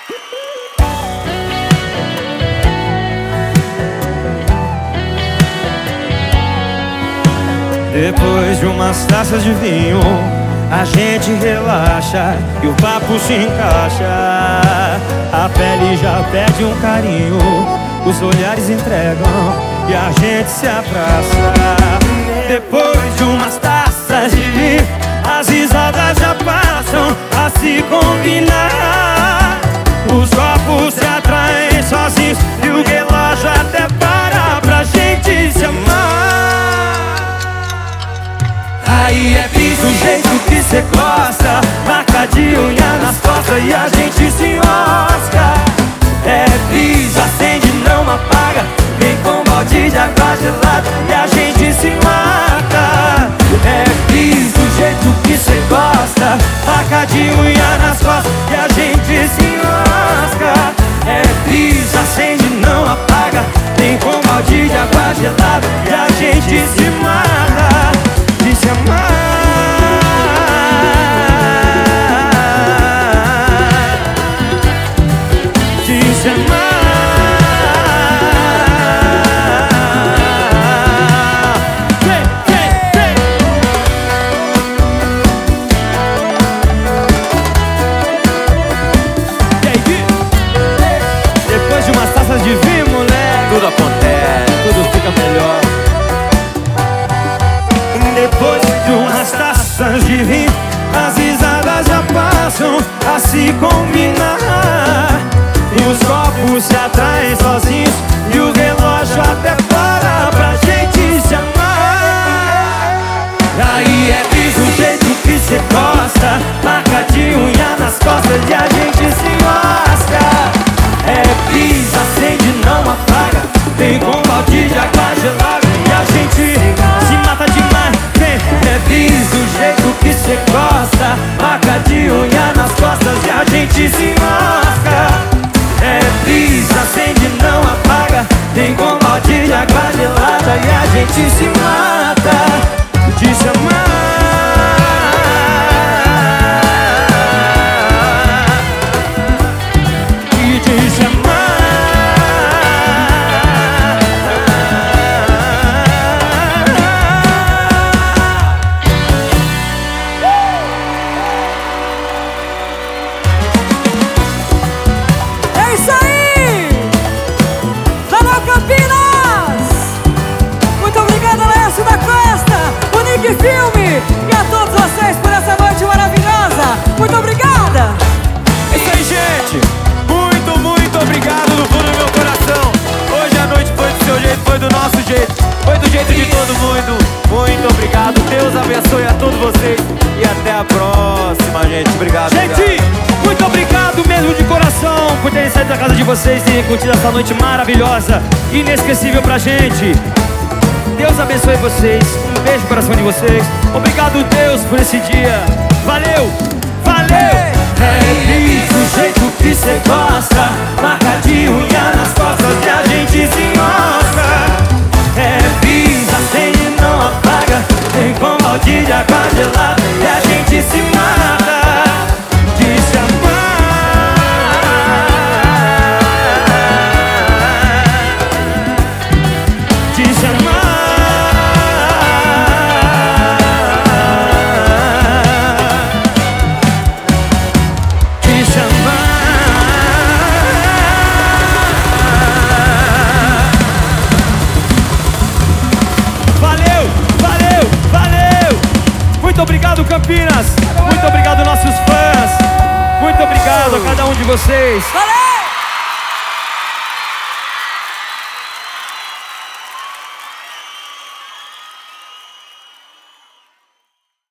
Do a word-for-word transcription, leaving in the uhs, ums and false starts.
Depois de umas taças de vinho, a gente relaxa e o papo se encaixa. A pele já pede um carinho, os olhares entregam e a gente se abraça. Depois de umas taças de vinho, as risadas já passam a se combinar. Os copos se atraem sozinhos e o relógio até para pra gente se amar. Aí é bis do jeito que cê gosta, marca de unha nas costas e a gente se enrosca. É bis, acende, não apaga, vem com balde de água gelada e a gente se mata. É bis do jeito que cê gosta, marca de unha nas costas e a gente se enrosca. É bis, acende, não apaga, vem com balde de água gelada e a gente se mata. De se amar, de se amar. Vem, vem, vem. E aí, Gui? Depois de umas taças de vinho, moleque, Tudo acontece, tudo fica melhor. Depois de umas taças de vinho, as risadas já passam a se combinar. Os copos se atraem sozinhos e o relógio até para pra gente se amar. Aí é bis do jeito que cê gosta, marca de unha nas costas e a gente se enrosca. É bis, acende, não apaga, vem com balde de água gelada e a gente se mata demais. É bis do jeito que cê gosta, marca de unha nas costas e a gente se enrosca. É bis, acende, não apaga, vem com balde de água gelada e a gente se mata. De se amar, e de se amar. Filme, e a todos vocês por essa noite maravilhosa. Muito obrigada. É isso aí, gente. Muito, muito obrigado do fundo do meu coração. Hoje a noite foi do seu jeito, foi do nosso jeito, foi do jeito de todo mundo. Muito obrigado, Deus abençoe a todos vocês e até a próxima, gente. Obrigado. Gente, obrigado. muito obrigado mesmo de coração por terem saído da casa de vocês e curtido essa noite maravilhosa, inesquecível pra gente. Deus abençoe vocês, um beijo no coração de vocês. Obrigado, Deus, por esse dia. Valeu, valeu. É bis do jeito que cê gosta, marca de unha nas costas e a gente se enrosca. É bis, acende, não apaga, vem com balde de água gelada e a gente se mata. De se amar, de se amar. Muito obrigado, Campinas. Muito obrigado, nossos fãs. Muito obrigado a cada um de vocês. Valeu!